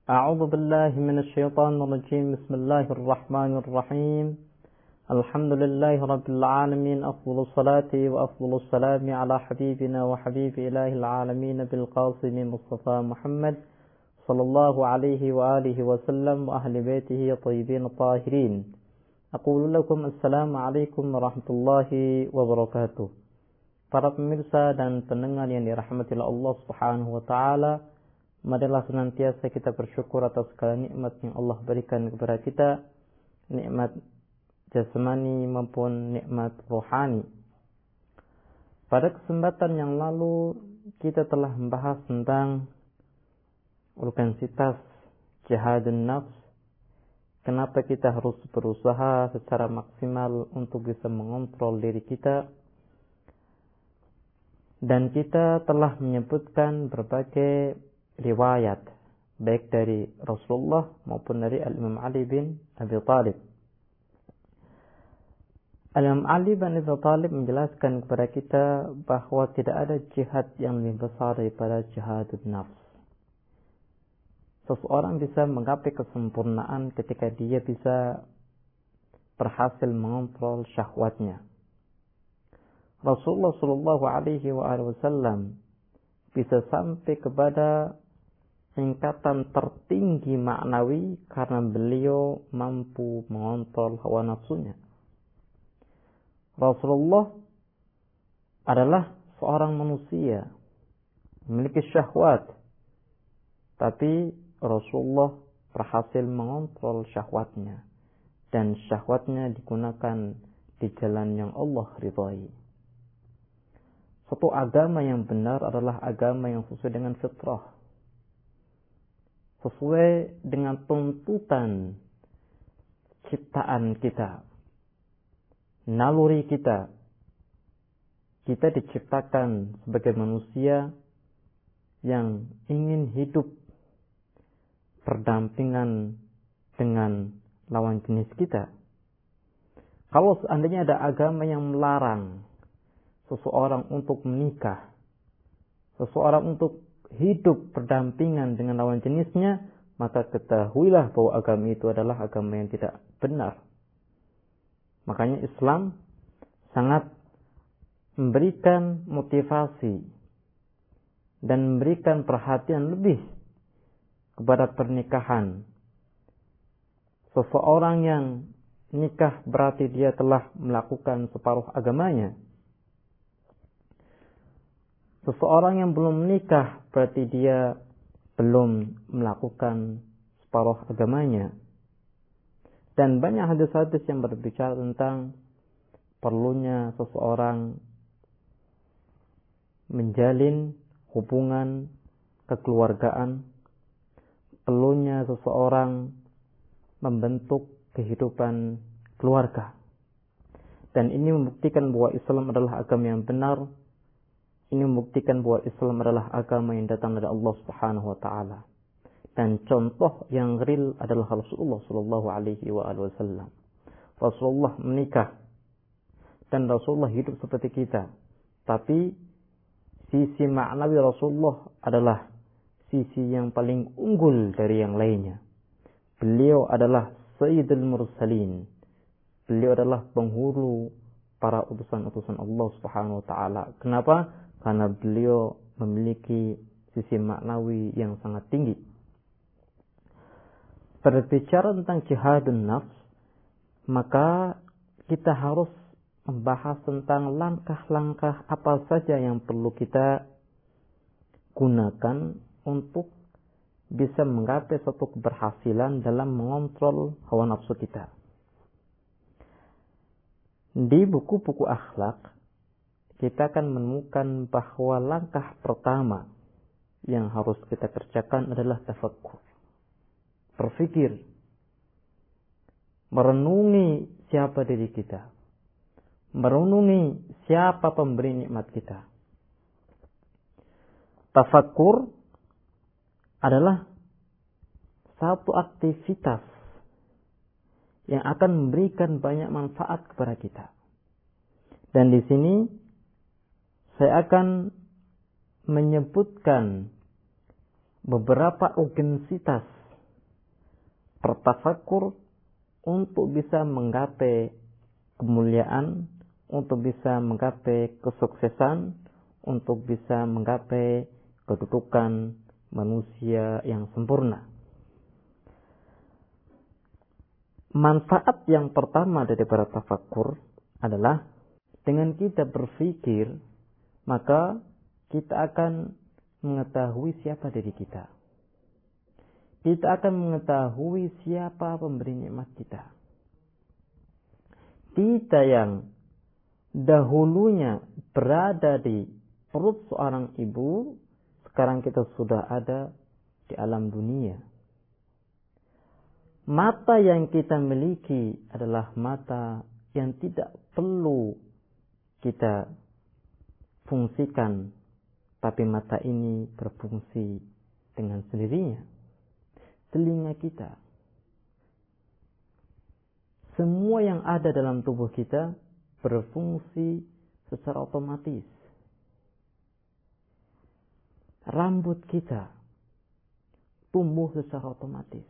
أعوذ بالله من الشيطان الرجيم. بسم الله الرحمن الرحيم. الحمد لله رب العالمين. أفضل الصلاة وأفضل السلام على حبيبنا وحبيب إله العالمين بالقاسم مصطفى محمد صلى الله عليه وآله وسلم وأهل بيته الطيبين الطاهرين. أقول لكم السلام عليكم ورحمة الله وبركاته. Para pemirsa dan pendengar yang dirahmati Allah Subhanahu wa taala, marilah senantiasa kita bersyukur atas segala nikmat yang Allah berikan kepada kita, nikmat jasmani maupun nikmat rohani. Pada kesempatan yang lalu kita telah membahas tentang urgensitas jihadun nafs. Kenapa kita harus berusaha secara maksimal untuk bisa mengontrol diri kita. Dan kita telah menyebutkan berbagai riwayat, baik dari Rasulullah maupun dari Al-Imam Ali bin Abi Thalib. Al-Imam Ali bin Abi Thalib menjelaskan kepada kita bahwa tidak ada jihad yang lebih besar daripada jihadun nafs. Seseorang bisa menggapai kesempurnaan ketika dia bisa berhasil mengontrol syahwatnya. Rasulullah Shallallahu Alaihi Wasallam bisa sampai kepada tingkatan tertinggi maknawi karena beliau mampu mengontrol hawa nafsunya. Rasulullah adalah seorang manusia memiliki syahwat, tapi Rasulullah berhasil mengontrol syahwatnya dan syahwatnya digunakan di jalan yang Allah ridhai. Suatu agama yang benar adalah agama yang sesuai dengan fitrah, sesuai dengan tuntutan ciptaan kita, naluri kita. Kita diciptakan sebagai manusia yang ingin hidup berdampingan dengan lawan jenis kita. Kalau seandainya ada agama yang melarang seseorang untuk menikah, seseorang untuk hidup berdampingan dengan lawan jenisnya, maka ketahuilah bahwa agama itu adalah agama yang tidak benar. Makanya Islam sangat memberikan motivasi dan memberikan perhatian lebih kepada pernikahan. Seseorang yang nikah berarti dia telah melakukan separuh agamanya. Seseorang yang belum menikah berarti dia belum melakukan separuh agamanya. Dan banyak hadis-hadis yang berbicara tentang perlunya seseorang menjalin hubungan kekeluargaan, perlunya seseorang membentuk kehidupan keluarga. Dan ini membuktikan bahwa Islam adalah agama yang benar. Ini membuktikan bahwa Islam adalah agama yang datang dari Allah Subhanahu wa taala. Dan contoh yang real adalah Rasulullah sallallahu alaihi wasallam. Rasulullah menikah dan Rasulullah hidup seperti kita. Tapi sisi maknawi Rasulullah adalah sisi yang paling unggul dari yang lainnya. Beliau adalah Sayyidul Mursalin. Beliau adalah penghulu para utusan-utusan Allah Subhanahu wa taala. Kenapa? Karena beliau memiliki sisi maknawi yang sangat tinggi. Berbicara tentang jihadun nafs, maka kita harus membahas tentang langkah-langkah apa saja yang perlu kita gunakan untuk bisa menggapai suatu keberhasilan dalam mengontrol hawa nafsu kita. Di buku-buku akhlak, kita akan menemukan bahwa langkah pertama yang harus kita kerjakan adalah tafakkur. Berpikir, merenungi siapa diri kita, merenungi siapa pemberi nikmat kita. Tafakkur adalah satu aktivitas yang akan memberikan banyak manfaat kepada kita. Dan di sini saya akan menyebutkan beberapa urgensitas bertafakur untuk bisa menggapai kemuliaan, untuk bisa menggapai kesuksesan, untuk bisa menggapai kedudukan manusia yang sempurna. Manfaat yang pertama dari bertafakur adalah dengan kita berpikir, maka kita akan mengetahui siapa diri kita. Kita akan mengetahui siapa pemberi nikmat kita. Kita yang dahulunya berada di perut seorang ibu, sekarang kita sudah ada di alam dunia. Mata yang kita miliki adalah mata yang tidak perlu kita fungsikan, tapi mata ini berfungsi dengan sendirinya. Telinga kita, semua yang ada dalam tubuh kita berfungsi secara otomatis. Rambut kita tumbuh secara otomatis.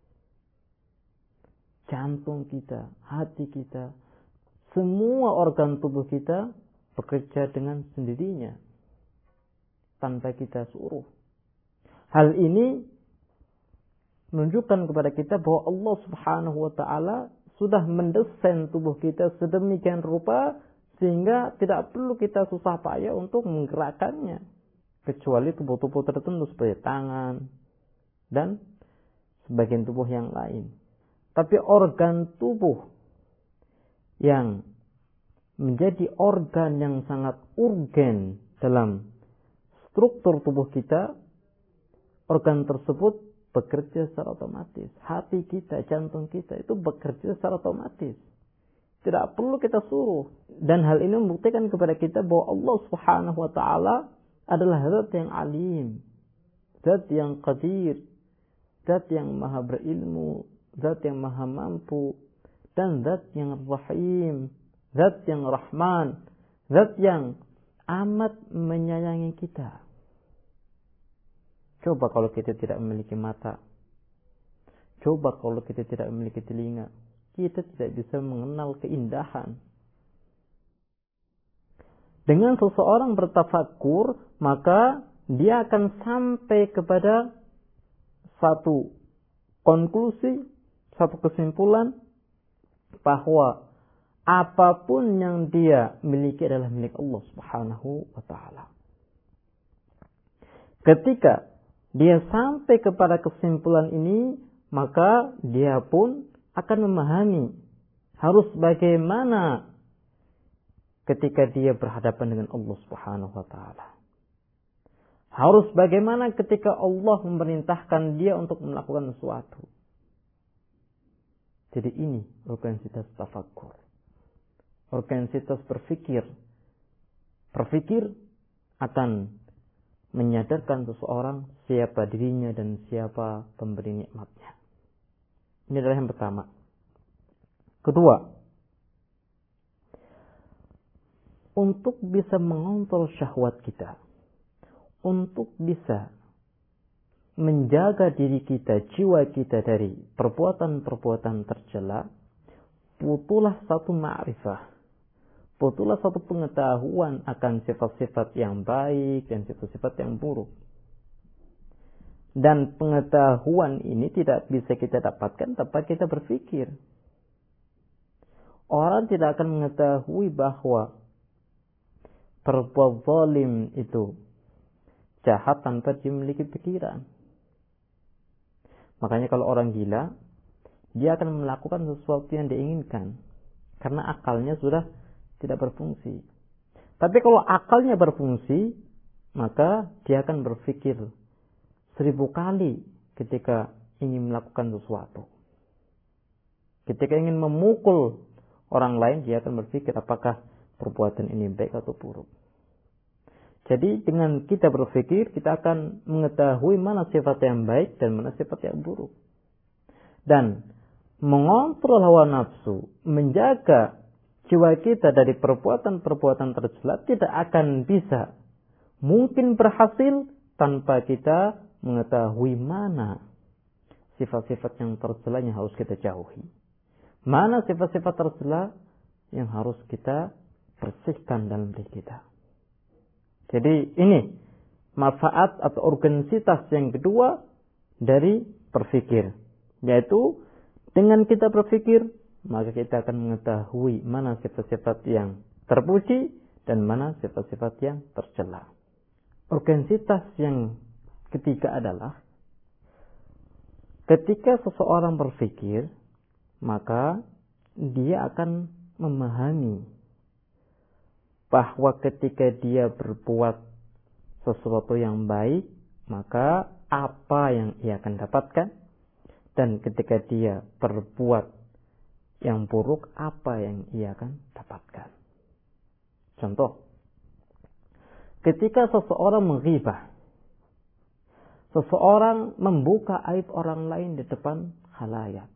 Jantung kita, hati kita, semua organ tubuh kita bekerja dengan sendirinya tanpa kita suruh. Hal ini menunjukkan kepada kita bahwa Allah Subhanahu wa taala sudah mendesain tubuh kita sedemikian rupa sehingga tidak perlu kita susah payah untuk menggerakkannya, kecuali tubuh-tubuh tertentu seperti tangan dan sebagian tubuh yang lain. Tapi organ tubuh yang menjadi organ yang sangat urgen dalam struktur tubuh kita, organ tersebut bekerja secara otomatis. Hati kita, jantung kita itu bekerja secara otomatis. Tidak perlu kita suruh. Dan hal ini membuktikan kepada kita bahwa Allah Subhanahu wa taala adalah zat yang alim, zat yang qadir, zat yang maha berilmu, zat yang maha mampu, dan zat yang rahim, zat yang rahman, zat yang amat menyayangi kita. Coba kalau kita tidak memiliki mata. Coba kalau kita tidak memiliki telinga. Kita tidak bisa mengenal keindahan. Dengan seseorang bertafakur, maka dia akan sampai kepada satu konklusi, satu kesimpulan bahwa apapun yang dia miliki adalah milik Allah Subhanahu wa taala. Ketika dia sampai kepada kesimpulan ini, maka dia pun akan memahami harus bagaimana ketika dia berhadapan dengan Allah Subhanahu wa taala. Harus bagaimana ketika Allah memerintahkan dia untuk melakukan sesuatu. Jadi ini organisitas tafakur. Organisitas berpikir. Berpikir akan menyadarkan seseorang siapa dirinya dan siapa pemberi nikmatnya. Ini adalah yang pertama. Kedua, untuk bisa mengontrol syahwat kita, untuk bisa menjaga diri kita, jiwa kita dari perbuatan-perbuatan tercela, butuhlah satu ma'rifah. Butuhlah satu pengetahuan akan sifat-sifat yang baik dan sifat-sifat yang buruk. Dan pengetahuan ini tidak bisa kita dapatkan tanpa kita berpikir. Orang tidak akan mengetahui bahwa berbuat zalim itu jahat tanpa dia memiliki pikiran. Makanya kalau orang gila, dia akan melakukan sesuatu yang diinginkan karena akalnya sudah tidak berfungsi. Tapi kalau akalnya berfungsi, maka dia akan berpikir 1000 kali ketika ingin melakukan sesuatu. Ketika ingin memukul orang lain, dia akan berpikir apakah perbuatan ini baik atau buruk. Jadi dengan kita berpikir, kita akan mengetahui mana sifat yang baik dan mana sifat yang buruk. Dan mengontrol hawa nafsu, menjaga jiwa kita dari perbuatan-perbuatan tercela tidak akan bisa mungkin berhasil tanpa kita mengetahui mana sifat-sifat yang tercela yang harus kita jauhi. Mana sifat-sifat tercela yang harus kita bersihkan dalam diri kita. Jadi ini manfaat atau organisitas yang kedua dari berpikir, yaitu dengan kita berpikir maka kita akan mengetahui mana sifat-sifat yang terpuji dan mana sifat-sifat yang tercela. Organisitas yang ketiga adalah ketika seseorang berpikir, maka dia akan memahami bahwa ketika dia berbuat sesuatu yang baik, maka apa yang ia akan dapatkan, dan ketika dia berbuat yang buruk, apa yang ia akan dapatkan. Contoh, ketika seseorang menghibah, seseorang membuka aib orang lain di depan khalayak.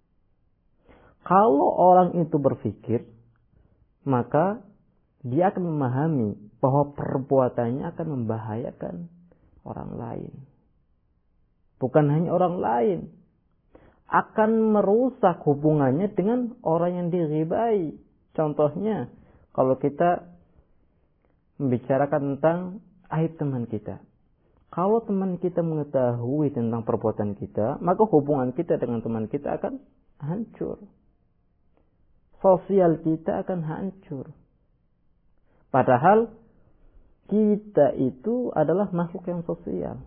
Kalau orang itu berpikir, maka dia akan memahami bahwa perbuatannya akan membahayakan orang lain. Bukan hanya orang lain, akan merusak hubungannya dengan orang yang dighibai. Contohnya, kalau kita membicarakan tentang aib teman kita. Kalau teman kita mengetahui tentang perbuatan kita, maka hubungan kita dengan teman kita akan hancur. Sosial kita akan hancur. Padahal kita itu adalah makhluk yang sosial.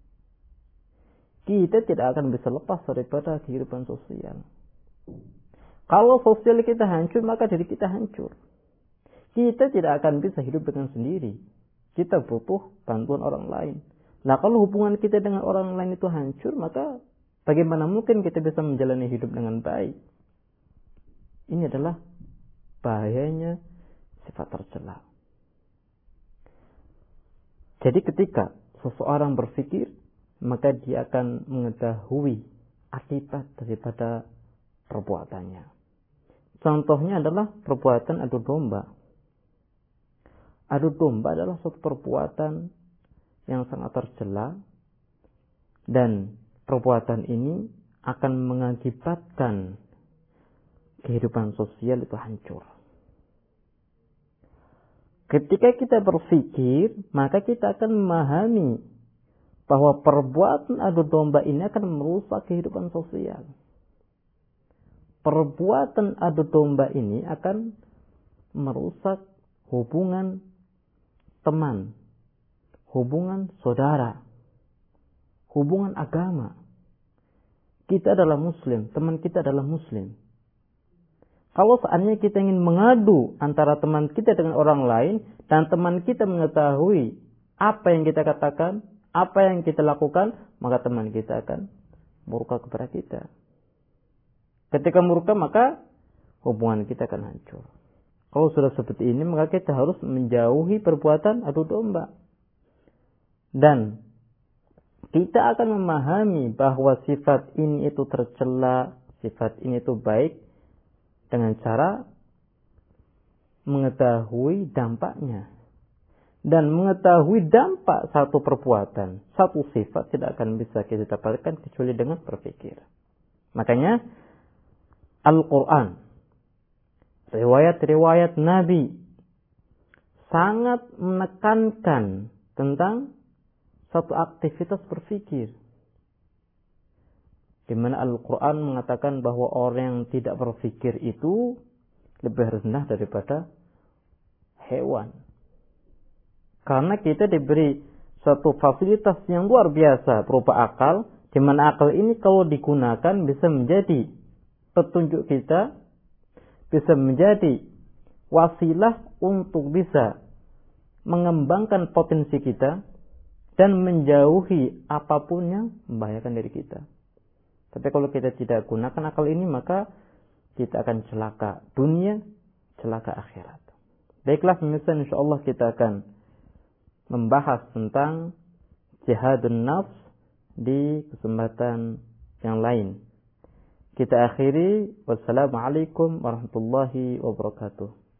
Kita tidak akan bisa lepas daripada kehidupan sosial. Kalau sosial kita hancur, maka diri kita hancur. Kita tidak akan bisa hidup dengan sendiri. Kita butuh bantuan orang lain. Nah, kalau hubungan kita dengan orang lain itu hancur, maka bagaimana mungkin kita bisa menjalani hidup dengan baik? Ini adalah bahayanya sifat tercela. Jadi ketika seseorang berpikir, maka dia akan mengetahui akibat daripada perbuatannya. Contohnya adalah perbuatan adu domba. Adu domba adalah suatu perbuatan yang sangat tercela, dan perbuatan ini akan mengakibatkan kehidupan sosial itu hancur. Ketika kita berpikir, maka kita akan memahami bahwa perbuatan adu domba ini akan merusak kehidupan sosial. Perbuatan adu domba ini akan merusak hubungan teman, hubungan saudara, hubungan agama. Kita adalah muslim, teman kita adalah muslim. Kalau seandainya kita ingin mengadu antara teman kita dengan orang lain, dan teman kita mengetahui apa yang kita katakan, apa yang kita lakukan, maka teman kita akan murka kepada kita. Ketika murka, maka hubungan kita akan hancur. Kalau sudah seperti ini, maka kita harus menjauhi perbuatan adu domba. Dan kita akan memahami bahwa sifat ini itu tercela, sifat ini itu baik, dengan cara mengetahui dampaknya. Dan mengetahui dampak satu perbuatan, satu sifat tidak akan bisa kita dapatkan kecuali dengan berpikir. Makanya Al-Quran, riwayat-riwayat Nabi sangat menekankan tentang satu aktivitas berpikir. Di mana Al-Quran mengatakan bahwa orang yang tidak berpikir itu lebih rendah daripada hewan. Karena kita diberi suatu fasilitas yang luar biasa berupa akal, di mana akal ini kalau digunakan bisa menjadi petunjuk kita, bisa menjadi wasilah untuk bisa mengembangkan potensi kita dan menjauhi apapun yang membahayakan diri kita. Tapi kalau kita tidak gunakan akal ini, maka kita akan celaka dunia, celaka akhirat. Baiklah, pemirsa, insyaallah kita akan membahas tentang jihadun nafs di kesempatan yang lain. Kita akhiri. Wassalamualaikum warahmatullahi wabarakatuh.